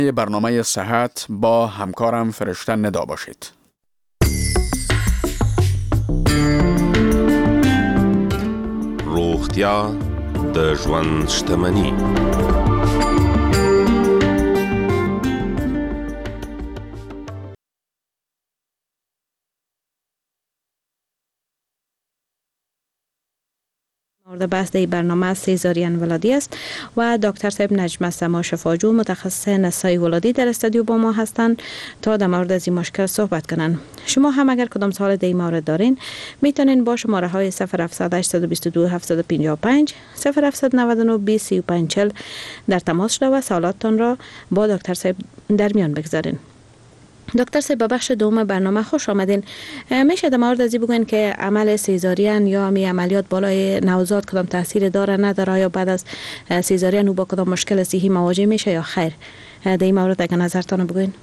برنامه صحت با همکارم فرشته ندا باشید. روغتیا د ژوند شتمني. مورد بحث در برنامه سیزارین ولادی است و دکتر صاحب نجم سما شفاجو متخصص نسای ولادی در استودیو با ما هستند تا در مورد از این مشکل صحبت کنن. شما هم اگر کدام سوال در این مورد دارین میتونین با شماره های 0700 822 755 0799 20 35 40 در تماس شده و سوالاتتان را با دکتر صاحب در میان بگذارین. دکتر صاحب به بخش دوم برنامه خوش آمدین. میشه در مورد از این بگوین که عمل سیزارین یا همی عملیات بالای نوزاد کدام تاثیر داره نداره، یا بعد از سیزارین او با کدام مشکل صحی مواجه میشه یا خیر؟ در این مورد اگر نظرتان بگوین.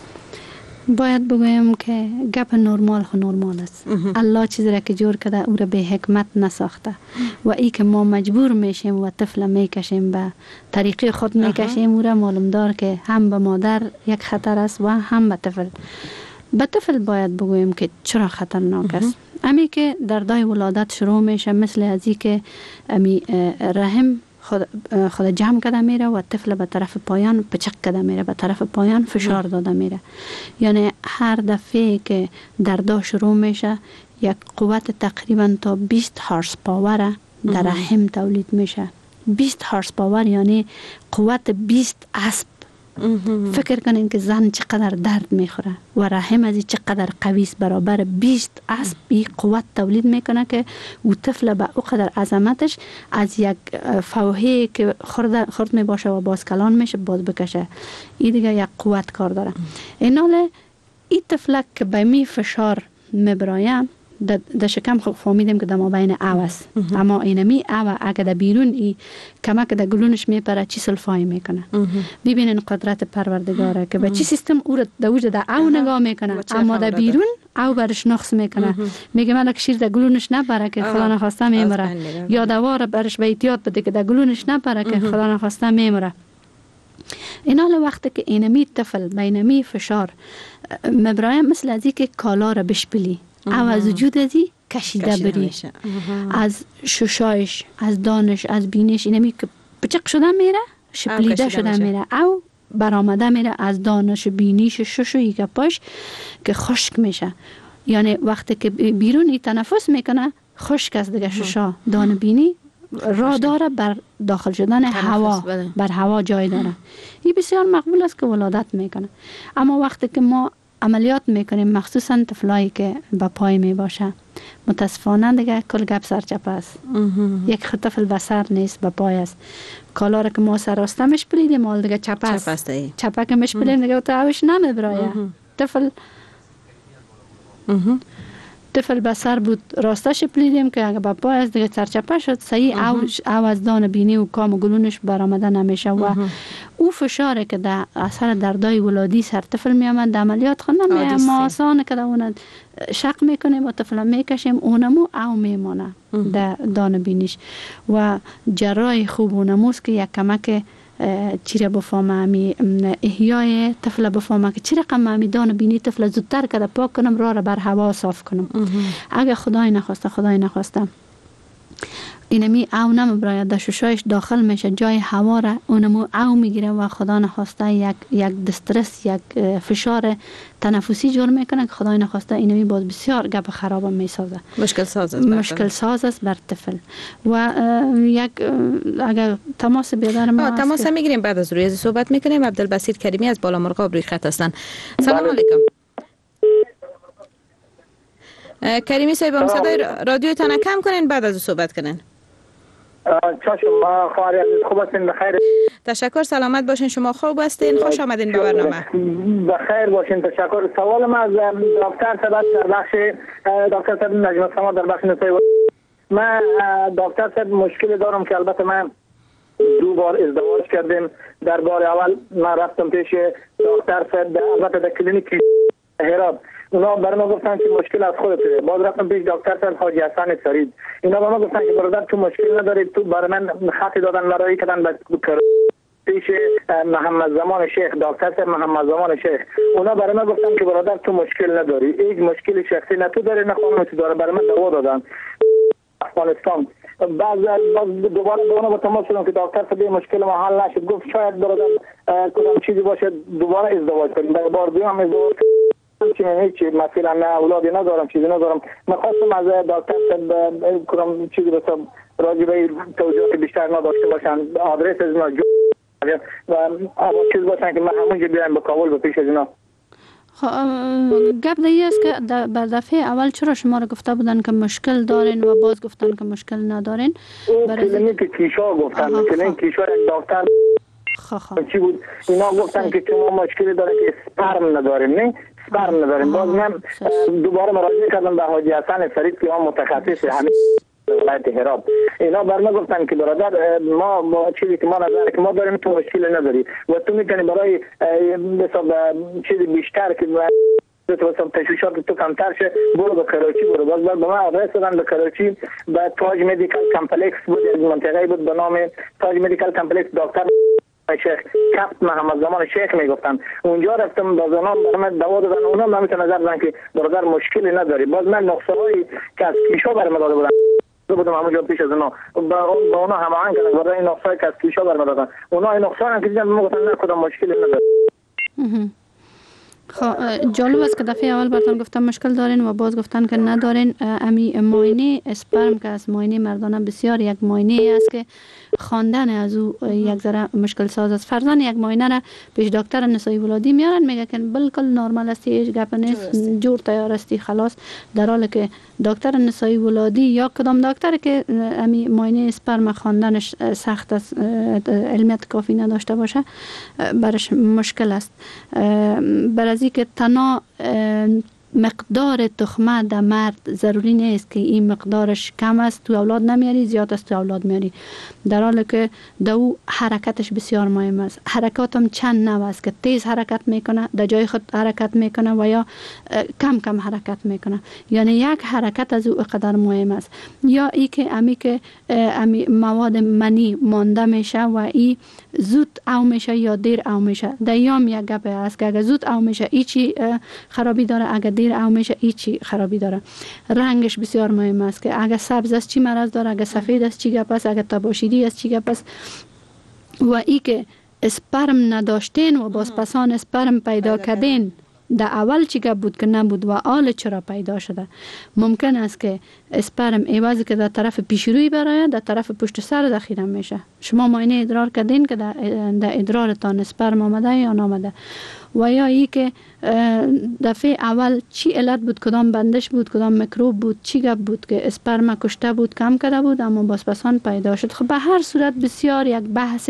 باید بگویم که گپ نرمال خو نرمال است. الله چیزی را که جور کرده او را به حکمت نساخته و ای که ما مجبور میشیم و طفل میکشیم به طریقی خود میکشیم او را معلوم دار که هم به مادر یک خطر است و هم به طفل. به طفل باید بگویم که چرا خطرناک است. امی که دردای ولادت شروع میشه مثل ازی که امی رحم خود جمع کرده میره و طفل به طرف پایان پچک کرده میره، به طرف پایان فشار داده میره. یعنی هر دفعه که دردا شروع میشه یک قوت تقریبا تا 20 هارس پاور در رحم تولید میشه. 20 هارس پاور یعنی قوت 20 اسب. فکر کنین که زن چقدر درد میخوره و رحم از چقدر قوی است، برابر 20 اسب این قوت تولید میکنه که او طفل به او قدر عظمتش از یک فوهه که خرد میباشه و باز کلان میشه باز بکشه. این دیگه یک قوت کار داره. ایناله این طفلک که به می فشار میبرایم در شکم خب فهمیدیم که در ما بین او است، اما اینمی او اگه در بیرون ای کمک در گلونش میپره چی سلفای میکنه. ببینین قدرت پروردگاره که به چی سیستم او را در وجود در او نگاه میکنه، اما در بیرون او برش نقص میکنه. میگه من که شیر در گلونش نپره که خدا نخواسته میمره، یا دوار برش به احتیاط بده که در گلونش نپره که خدا نخواسته میمره. اینال وقتی که اینمی طفل بینمی فشار مبرایم مثل ازی که کالا را بشپلی او از وجود ازی کشیده بری، از ششایش، از دانش، از بینش اینمی که پچق شده میره شپلیده شده میره او برآمده میره از دانش بینیش ششویی که پاش که خشک میشه. یعنی وقتی که بیرونی تنفس میکنه خشک است دیگه ششا دان بینی راه داره بر داخل شدن هوا، بر هوا جای داره. این بسیار مقبول است که ولادت میکنه. اما وقتی که ما عملیات میکنیم مخصوصا طفلایی که به پای می باشه متاسفانه دیگه کل گپ سرچپه است. یک طفل به سر نیست به پای است. کالا را که ما سراسته مشپلیدیم مال دیگه چپ است. چپه که مشپلیم دیگه تو اوش نمیبرایه. طفل به سر بود راسته شپلیدیم که اگه به پای از دیگه سرچپه شد صحیح او از دان بینی و کام و گلونش برآمده نمیشه و او فشاره که در اثر دردای ولادی سر طفل میامد در عملیات خود نمیه. ما آسانه که در اون شق میکنیم و طفل میکشیم اونمو او میمانه در دان بینیش و جراح خوب اونموست که یک کمک چیره بفهمه امی احیای طفل بفهمه که چی رقم امی دان بینی طفل زودتر که پاک کنم راه را بر هوا صاف کنم. اگه خدای نخواسته اینمی او نمبراید در ششایش داخل میشه جای هوا را اونمو او میگیره و خدا نخواسته یک دسترس یک فشار تنفسی جور میکنه که خدای نخواسته اینمی باز بسیار گپ خراب میسازه. مشکل ساز است بر طفل. و یک اگر تماس بیادر ما تماس میگیریم بعد از روی صحبت میکنیم. عبدالبصیر کریمی از بالامرغاب روی خط هستن. سلام علیکم. کریمی صاحب صدای رادیوتان کم کنین بعد از صحبت کنین. چشم خواهر عزیز خوب هستین؟ بخیر. تشکر. سلامت باشین. شما خوب هستین؟ خوش آمدین به برنامه. بخیر باشین. تشکر. سوال من از دکتر صاحب در بخش دکتر صاحب نجم سما در بخش نسای من دکتر صاحب مشکل دارم که البته من 2 بار ازدواج کردیم. در بار اول من رفتم پیش دکتر صاحب البته در کلینیک هرات. اونا برای ما گفتن که مشکل از خودته. باز رفتم پیش دکتر صاحب حاجی حسن فرید. اینا به ما گفتن که برادر تو مشکل نداری، تو برای من خطی دادن لرایی کردن پیش محمد زمان شیخ، دکتر محمد زمان شیخ. اونا برای من گفتن که برادر تو مشکل نداری، هیچ مشکل شخصی نه تو داری نه خانم تو داره. برای من دوا دادن افغانستان. باز دوباره به اونا با تماس شدم که دکتر صاحب مشکل ما حل نشد. گفت شاید برادر کدام چیزی باشه دوباره ازدواج کنیم. بار دیگه هم ازدواج کنیم. هیچ مثلا نه اولادی ندارم، چیزی ندارم. من خواستم از دکتر صاحب کدام چیزی به راجع به توضیحات بیشتر نداشته باشن. آدرس از ما و چیز باشن که من همونجا بیایم به کابل به پیش از اینا. گپ دیگه است که بر دفعه اول چرا شما رو گفته بودن که مشکل دارین و باز گفتن که مشکل ندارین؟ کلینیک کیشا گفتن، کلینیک کیشا یک دکتر چی بود اینا گفتن که شما مشکلی داره که اسپرم نداریم. نه اسپرم نداریم. باز من دوباره مراجعه کردم به حاجی حسن فرید که ما متخصص همین ولایت هرات. اینا بر ما گفتن که برادر ما چیزی که ما نظر که ما داریم تو مشکلی نداری و تو میتونی برای حساب چیزی بیشتر که تو تشویشات تو کمتر شه برو به کراچی برو. باز به من آدرس دادن به کراچی به تاج مدیکال کمپلکس بود، از منطقه بود به نام تاج مدیکال کمپلکس. دکتر شیخ کاپ محمد زمان شیخ میگفتن. اونجا رفتم باز اونا برای من دوا دادن. اونا من میتونم نظر بدن که برادر مشکلی نداری. باز من نقصه‌هایی که از کیشا برام داده بودن بودم همونجا پیش از اونا با اونا هماهنگ کردن. برای این نقصه‌ای که از کیشا برام دادن اونا این نقصه‌ها هم که دیدن میگفتن نه کدام مشکلی نداره. جالب است که دفعه اول براتون گفتم مشکل دارین و باز گفتن که ندارین. امی معاینه اسپرم که از معاینه مردانه بسیار یک معاینه است که خواندن از او یک ذره مشکل ساز است. فرضاً یک معاینه را پیش دکتر نسایی ولادی میارن میگه که بالکل نرمال است، هیچ گپ نیست، جور تیار استی خلاص. در حالی که دکتر نسایی ولادی یا کدام دکتر که امی معاینه اسپرم خواندنش سخت است، علمیت کافی نداشته باشه، برش مشکل است. برای که تنها مقدار تخمه در مرد ضروری نیست که این مقدارش کم است تو اولاد نمیاری، زیاد است تو اولاد میاری. در حالی که دو حرکتش بسیار مهم است. حرکات هم چند نوع است که تیز حرکت میکنه، در جای خود حرکت میکنه و یا کم کم حرکت میکنه. یعنی یک حرکت از او قدر مهم است. یا ای که امی مواد منی مانده میشه و ای زود او میشه یا دیر او میشه. دیام یک گپ است که اگر زود او میشه ایچی خرابی داره، اگر دیر او میشه ایچی خرابی داره. رنگش بسیار مهم است که اگر سبز است چی مرض داره، اگر سفید است چی گپ است، اگر تباشیری است چی گپ است. و ای که اسپرم نداشتین و باز پسان اسپرم پیدا کردین، در اول چی گپ بود که نبود و آل چرا پیدا شده. ممکن است که اسپرم ایوازی که در طرف پیشروی برای در طرف پشت سر ذخیره میشه. شما معاینه ادرار کردین که در ادرارتان اسپرم آمده یا نامده. و یا ای که دفعه اول چی علت بود، کدام بندش بود، کدام میکروب بود، چی گپ بود که اسپرم کشته بود، کم کرده بود اما باز پسان پیدا شد. خب به هر صورت بسیار یک بحث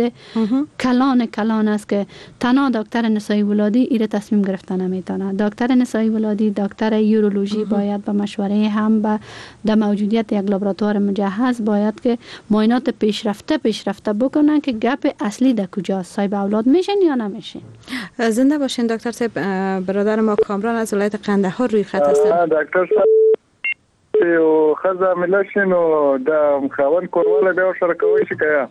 کلان است که تنها دکتر نسایی ولادی ایره تصمیم گرفتن نمیتونه. دکتر نسایی ولادی، دکتر یورولوژی باید به مشوره هم به در موجودیت یک لابراتوار مجهز باید که معاینات پیشرفته بکنن که گپ اصلی در کجاست، صاحب اولاد میشن یا نمیشن. زنده باشین دکتر صاحب. برادر ما کامران از ولایت قندهار روی خط هستن. دکتر صاحب او خزا ملشن او د خوان کورواله بیا سره کوي شي کیا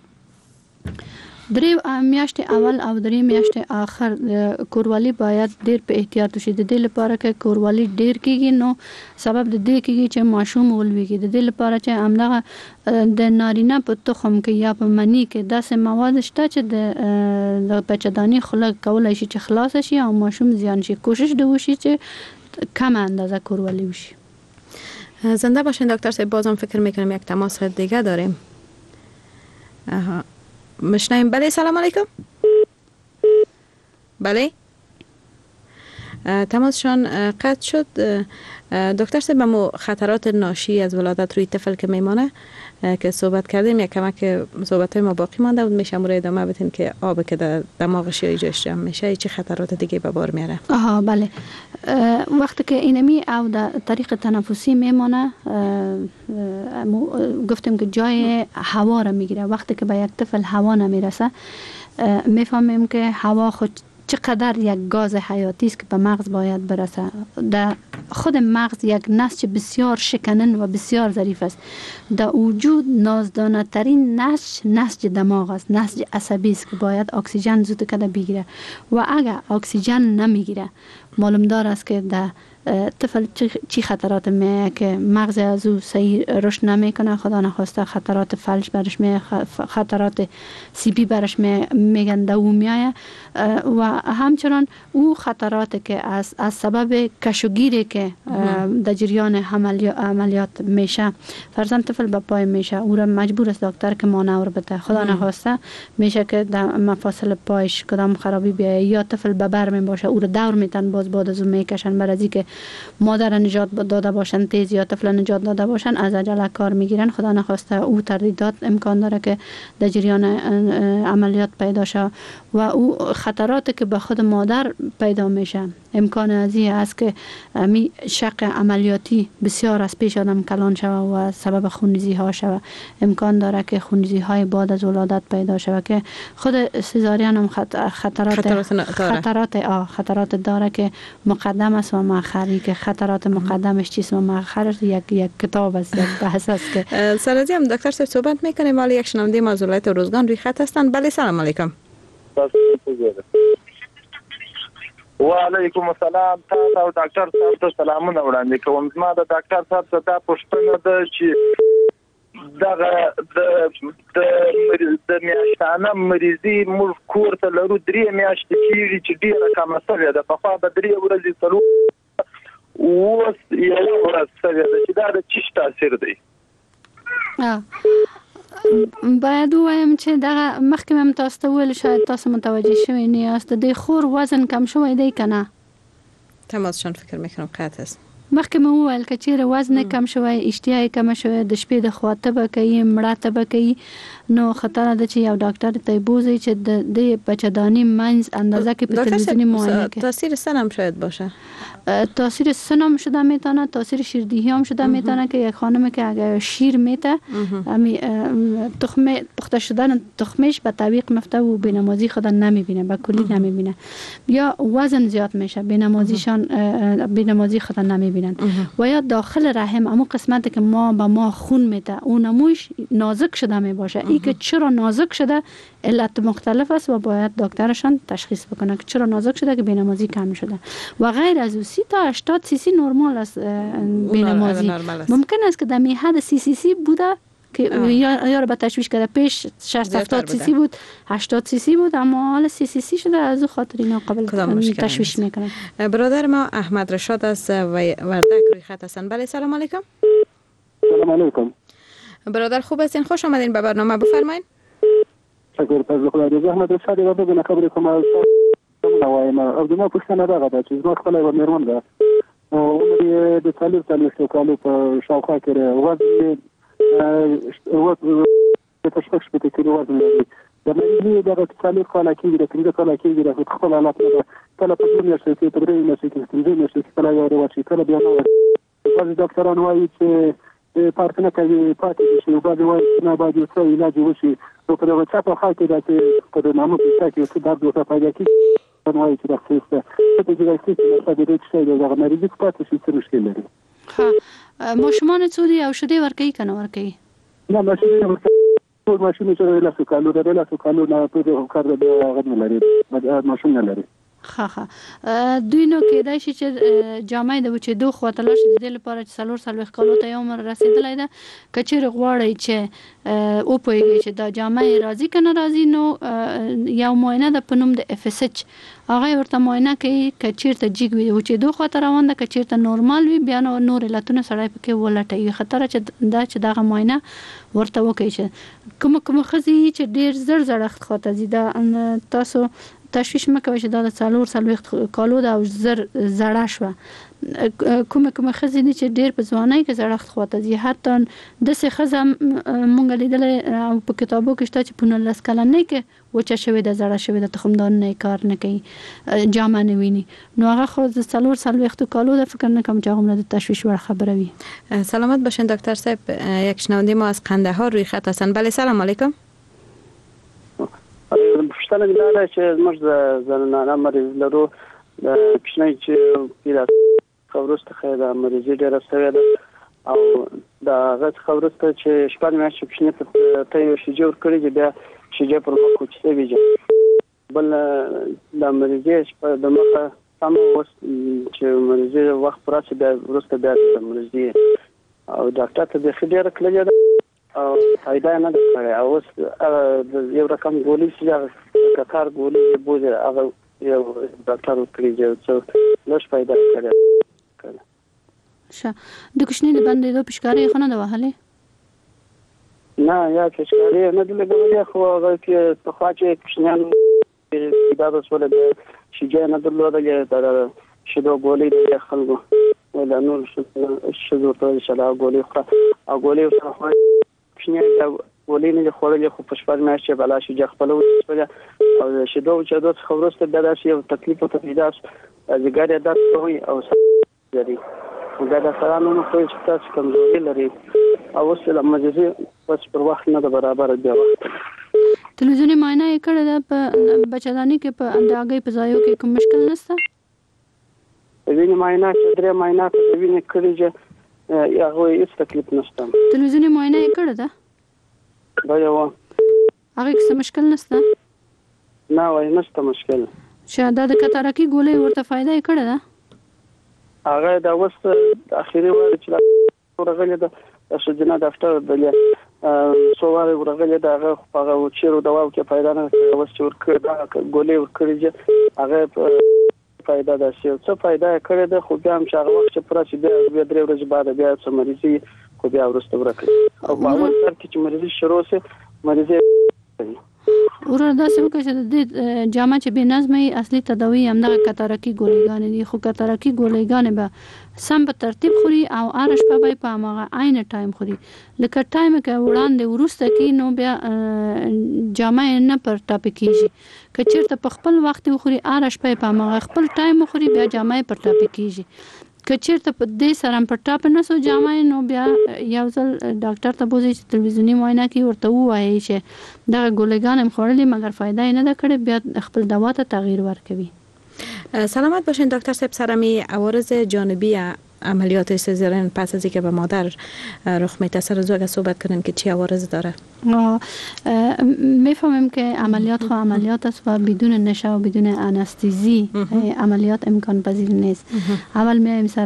درې میاشتې اول او درې میاشتې آخر کوروالی باید ډیر په احتیاط وشي. د دې لپاره چې کوروالی ډیر کیږي نو سبب د دې کیږي چې ماشوم ولويږي. د دې لپاره چې همدغه د نارینه په تخم کې یا په منی کې داسې مواد شته چې د بچه‌داني خلق کولای شي چې خلاص شي او ماشوم زیان شي. کوشش د وشي چې کم اندازه کوروالی وشي. زنده باشین دکتر صاحب. بازم فکر میکنم یک تماس دیگه داریم. مشنیم. بله سلام علیکم. بله تماسشان قطع شد. دکتر صاحب مو خطرات ناشی از ولادت روی طفل که میمانه که صحبت کردیم، یک کمک صحبت های ما باقی مانده بود، میشه مورد ادامه بدین که آب که در دماغش یا جاش جمع میشه چه خطرات دیگه به بار میاره؟ بله. وقتی که اینمی او در طریق تنفسی میمانه گفتیم که جای هوا را میگیره. وقتی که به یک طفل هوا نمیرسه میفهمیم که هوا خود چقدر یک گاز حیاتی است که به مغز باید برسه. در خود مغز یک نسج بسیار شکنن و بسیار ظریف است. در وجود نازدانه ترین نسج دماغ است، نسج عصبی است که باید اکسیژن زود کده بگیره و اگر اکسیژن نمیگیره معلوم دار است که در طفل چی خطرات میه که مغز از او صحیح رشد نمیکنه، خدا نخواسته خطرات فلج برش میه، خطرات CP برش میگن دو میایه و همچنان او خطرات که از سبب کشوگیری که در جریان عملیات میشه فرضاً طفل به پای میشه، او را مجبور است دکتر که مانور بده، خدا نخواسته میشه که در مفاصل پایش کدام خرابی بیایه یا طفل به بر می باشه او را دور میتن باز بعد از اون میکشن برای که مادر نجات داده باشن تیز یا طفل نجات داده باشن از عجله کار میگیرن، خدا نخواسته او تردیدات امکان داره که در جریان عملیات پیدا شه و او خطراتی که به خود مادر پیدا میشه امکان ازی است که می شق عملیاتی بسیار از پیش آدم کلان شوه و سبب خونریزی ها شوه، امکان داره که خونریزی های بعد از ولادت پیدا شوه که خود سزارین هم خطرات داره که مقدم است و مؤخری که خطرات مقدمش چیست و مؤخرش یک کتاب است، یک بحث است که سرازی هم دکتر صاحب صحبت میکنیم. ولی یک شنونده معذورات روزگان روی خط هستند. بله سلام علیکم. و علیکم السلام. تاسو ډاکټر صاحب ته سلامونه وړاندې کوم. ما د ډاکټر صاحب څخه دا پوښتنه ده چې د میاشتانه مریضي موږ کور ته لرو 3 میاشتې کېږي چې ډېره کمه شوې ده. پخوا به 3 ورځې څلور اوس یوه ورځ شوې ده چې دا د چی تاثیر دی؟ باید ووایم چې دغه مخکې هم تاسو ته ویل شاید تاسو متوجه شوی نه یاست د خور وزن کم شوی دی که نه؟ تماسشان فکر میکنم قطع است. مخکې مې وویل که چیرې وزن کم شوی، اشتها کم شوی، د شپې د خوا تبه کوي، مړه تبه کوي، نو خطر ده چې یو ډاکټر ته بوزي چې د بچه‌دانی منځ اندازه که په تلویزیونی معاینه که تاثیر سن هم شاید باشه. تاثیر سن هم شده میتونه، تاثیر شیردهی هم شده میتونه که یک خانم که اگر شیر میته تخمه پخته شدن تخمش به طبیق مفته و بینمازی خود نمیبینه، به کلی نمیبینه، یا وزن زیاد میشه بینمازی خود نمیبینن و یا داخل رحم اما قسمتی که ما خون میته اون نموش نازک شده میباشه. این که چرا نازک شده علت مختلف است و باید دکترشان تشخیص بکنه که چرا نازک شده که بینمازی کم شده و غیر از 30 تا 80 cc نرمال است بینمازی. ممکن است که در حد 30 cc بوده که یا رو به تشویش کرده، پیش 60-70 cc بود، 80 cc بود، اما حالا 30 cc شده، از او خاطر اینا قابل تشویش میکنن. برادر ما احمد رشاد است و وردک روی خط هستن. بله سلام علیکم. سلام علیکم. برادر خوب هستین؟ خوش آمدین به برنامه، بفرمایید. شکر پس خدا. احمد رشاد را بگم خبر کوم او دما پوښتنه راغله چې زما خپل یو میرمن ده او عمر د 40 کالو په شاوخوا کې وزن د تشخیص په کې وزن لري. د مېږي د 40 کال کې د 30 کال کې د خپل حالت نه کله په دنیا کې په درې نه کې څنګه نه شي کله یو ورشي کله بیا نو بعض ډاکټران وایي چې پارتنه کوي پاتې شي، بعض وایي نه باید څه علاج وشي. نو په دغه چاپه خاطر کې د په نامو کې چې دا د وسه پیدا کی نوای چې راځي ته چې راځي چې د دې څه د مریض پاتې شي څه مشکل لري. ها ماشومان څو دی او شدي ورکي کنه ورکي؟ نه ماشومان چې له سکالو نه په کار د غږ لري ماشوم نه لري. خا دوی نو کېدای شي چې جامې د وچې دوه خواطلاش د دې لپاره چې سلور سلوخ کالو ته عمر رسیدلای ده کچېر غواړي چې او پوهیږي چې دا جامې راضي کنه راضي نو یو معاینه د پنوم د FSH هغه ورته معاینه کوي کچېر ته جګ وي وچې دوه خواطه روان ده کچېر ته نورمال وي بیا نور علتونه سړی پکې ولټي خطر چې دا معاینه ورته وکړي چې کوم خزي چې ډیر زړښت خاطه زیاده تاسو تشویش مکوي چې دا د څلور سلوخت کالو دا او زړه شو کومه خزي دي چې ډیر په ځوانۍ کې زړښت خواته دي حتی د څه خزم مونږ لیدل او په کتابو کې شته چې په 19 کلنۍ کې وچه شوی د زړه شوی د تخمدان نه کار نه کوي جامه نه ویني نو هغه خو د څلور سلوخت کالو د فکر نه کوم چې هغه د تشویش ور خبره وي. سلامت باشین دکتر صاحب. یک شنونده ما از قندهار روی خط هستن. بله سلام علیکم. پښتنه دا چې موږ د زنانه مریض لرو د کښنۍ چې پیدا څخه وروسته خو د مریضي ډېره شوې ده او د هغه څخه وروسته چې شپږ میاشتې کوچني ته یو شیجه ورکړي چې بیا شیجه پر مخ کوچنی وي بل د مریضي د مخه سم اوس چې مریضي وخت پر راشي بیا وروسته بیا د مریضي او ډاکټر ته به خډيره کړی ده او فائدہ نه ده کړې او اوس یو رقم ګولۍ چې کار ګولۍ بوزي هغه یو ډاکټر کړی چې لږ فائدہ کړی شه د کوچنی د باندې د پښکاري خونه ده وهله نه یا پښکاري نه د لګولې خو هغه کې په خواچه کوچنیان دا د سولې د شیجه نه درلودلې د شیدو ګولۍ د خلکو ولا نور شذو ته شلا ګولۍ خو او ګولۍ سره خو کوچنی دا ګولۍ نه خورلې خو په شپږ میاشتې بلا شیجه خپل او شیدو چې د خبرسته د داسې یو تکلیف او تفیداس زګارې د کوي او لري دا د فرانو نو خو چې تاسو کمزوري لري او وسله مجزي پس پر وخت نه برابر دی تلویزیونی معاینه کړه د بچدانی کې په انداګي په ځایو کې کوم مشکل نشته ویني معاینه چې درې معاینه کوي ویني کړي چې هغه هیڅ تکلیف نشته تلویزیونی معاینه کړه دا یو هغه څه مشکل نشته نه وای نشته مشکل شاده د کتارکی ګولې ورته فائدہ کړه دا هغه د وست اخیری وخت چې ورغلی د شجنا ډاکټر دلې سووار ورغلی دا هغه چیرو دوا کې فائدہ نه وست ورکړه دا ګولې ورکړي چې هغه فائدہ ده څه فائدہ کړی ده خو بیا هم چې هغه وخت چې پر چې بیا درې ورځې بعد بیا څه مریضي خو بیا ورسته ورکړي او په اول سر کې چې مریضي شروع سي مریضي وردا سم که چې د جامه چې به نظمي اصلي تداوی هم د کتارکی ګولېګان دي خو کتارکی ګولېګان به سم په ترتیب خوري او ارش په هغه عین ټایم خوري لکه ټایم کې وړاندې ورسته کې نو بیا جامه نه پر ټاپ کیږي که چیرته په خپل وخت خوري ارش په هغه خپل ټایم خوري بیا جامه پر ټاپ کیږي که چیرته په دې سره په ټاپ نه سو جامه نو بیا یو ځل ډاکټر ته بوزي چې تلویزیونی معاینه کې ورته وایي چې دا ګولېګان هم خورلې مګر فایده نه ده کړې بیا خپل دوا ته تغییر ورکوي سلامت باشین دکتر صاحب سرمی عوارض جانبی عملیات سزارین پس از اینکه به مادر رخ میده سر از اگه صحبت کنیم که چی عوارض داره میفهمیم که عملیات خو عملیات است و بدون نشه و بدون انستزی عملیات امکان پذیر نیست اول میایم سر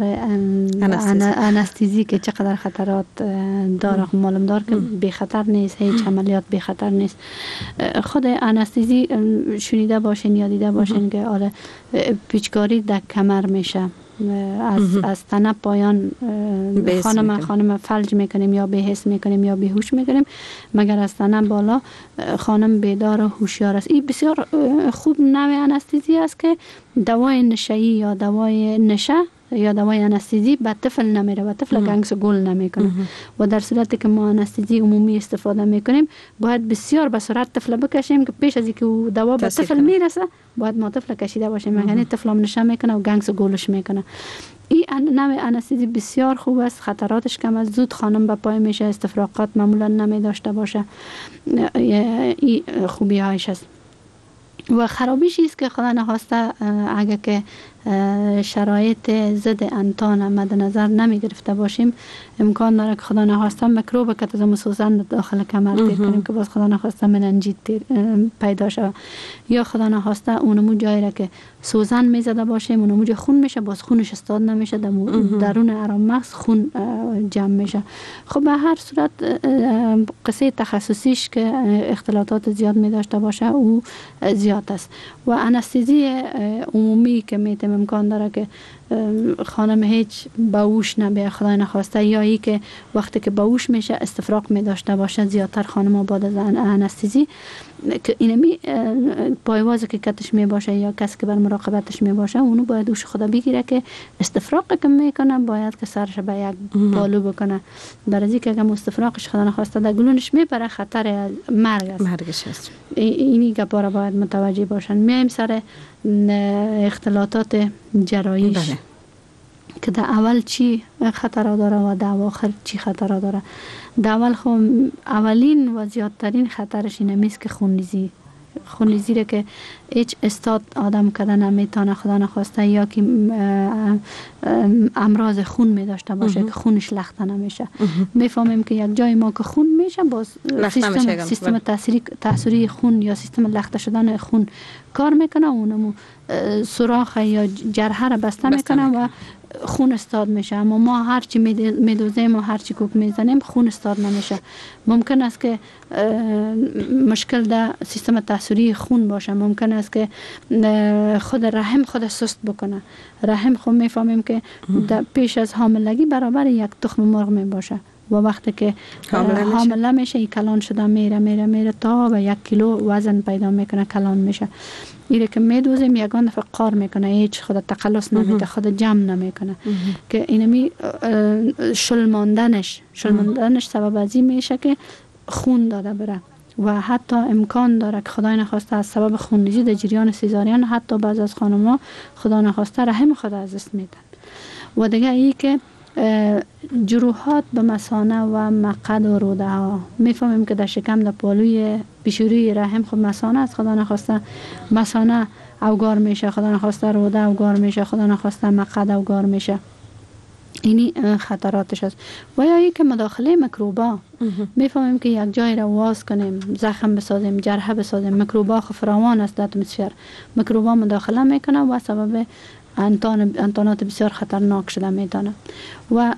انستزی که چقدر خطرات داره معلوم دار که بی خطر نیست هیچ عملیات بی خطر نیست خود انستزی شنیده باشین یا دیده باشین که آره پیچکاری در کمر میشه از تنه پایان خانم فلج میکنیم یا بهس میکنیم یا بیهوش میکنیم مگر از تنه بالا خانم بیدار و هوشیار است این بسیار خوب نوع انستزی است که دوای نشه‌ای یا دوای نشه یا دوای انستزی به طفل نمیره و طفل گنگس گل نمیکنه و در صورتی که ما انستزی عمومی استفاده میکنیم باید بسیار به سرعت طفل بکشیم که پیش از اینکه دوا به طفل میرسه باید ما طفل کشیده باشیم یعنی طفل هم نشه میکنه و گنگس گلش میکنه این نوع انستزی بسیار خوب است خطراتش کم است زود خانم به پای میشه استفراغات معمولا نمی داشته باشه این خوبی هایش است و خرابیش است که خدا نخواسته اگه که شرایط ضد انتان مد نظر نمی گرفته باشیم امکان داره که خدا نخواسته میکروب کتزم سوزن داخل کمر تیر کنیم که باز خدا نخواسته مننجیت پیدا شود یا خدا نخواسته اونمو جایی را که سوزن میزده باشیم اونمو جای خون میشه باز خونش استاد نمیشه درون ارام مغز خون جمع میشه خب به هر صورت قصه تخصصیش که اختلاطات زیاد می داشته باشه او زیاد است و انستزی عمومی که میتیم امکان داره که خانم هیچ باوش نبیه خدای نخواسته یا ای که وقتی که باوش میشه استفراغ می داشته باشه زیادتر خانم بعد از انستزی که اینمی پایواز که کتش می باشه یا کسی که بر مراقبتش می باشه اونو باید اوش خدا بگیره که استفراغ که میکنه باید که سرش به یک بالو بکنه برای که اگه استفراغش خدا نخواسته در گلونش میبره خطر مرگ است مرگش است اینی گپارا باید متوجه باشن میایم سر اختلاطات جراییش بله. که در اول چی خطر داره و در آخر چی خطر داره در اول اولین و زیادترین خطرش اینه میست که خونریزی خونریزی را که هیچ استاد آدم کده نمیتونه خدا نخواسته، یا که امراض خون می داشته باشه که خونش لخته نمیشه. میفهمیم که یک جای ما که خون میشه باز سیستم تأثیری خون یا سیستم لخته شدن خون کار میکنه، اونمو سوراخ یا جرحه را بسته میکنه و خون استاد میشه. اما ما هرچی میدوزیم و هرچی کوک میزنیم خون استاد نمیشه. ممکن است که مشکل در سیستم تأثیری خون باشه، ممکن است که خود رحم خود سست بکنه. رحم خود میفهمیم که پیش از حاملگی برابر یک تخم مرغ می باشه و وقتی که حامله میشه این کلان شده میره تا به 1 کیلو وزن پیدا میکنه، کلان میشه. ایره که میدوزیم یگان دفعه قار میکنه، هیچ خود تقلص نمیده، خود جمع نمیکنه که اینمی شلماندنش سبب از این میشه که خون داده بره و حتی امکان داره که خدای نخواسته از سبب خونریزی در جریان سیزارین حتی بعض از خانم‌ها خدا نخواسته رحم خود از دست میدن. و دیگه ای که جروحات به مثانه و مقعد و روده ها، میفهمیم که در شکم در پالوی پیشوری رحم خود مثانه است، خدا نخواسته مثانه اوگار میشه، خدا نخواسته روده اوگار میشه، خدا نخواسته مقعد اوگار میشه. اینی خطراتش است. و یا ای که مداخله میکروبا، میفهمیم که یک جای را واز کنیم، زخم بسازیم، جرحه بسازیم، میکروبا فراوان است در اتمسفر، میکروبا مداخله میکنه و سبب انتانات بسیار خطرناک شده میتونه. و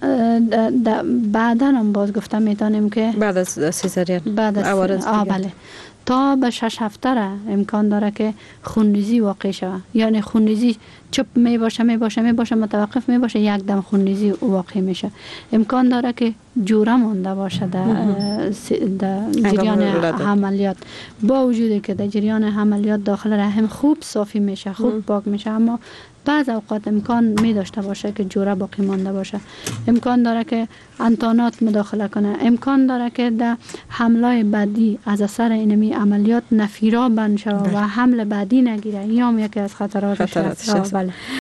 بعدا هم باز گفته میتونیم که بعد از سیزارین بله تا به 6 هفته را امکان داره که خونریزی واقع شود. یعنی خونریزی چپ می باشه متوقف می باشه، یک دم خونریزی واقع میشه. امکان داره که جوره مانده باشه در جریان عملیات، با وجودی که در جریان عملیات داخل رحم خوب صافی میشه، خوب پاک میشه، اما بعض اوقات امکان می داشته باشه که جوره باقی مانده باشه. امکان داره که انتانات مداخله کنه، امکان داره که در حمله بعدی از اثر اینمی عملیات نفیرا بند شود و حمل بعدی نگیره. این هم یکی از خطراتش است.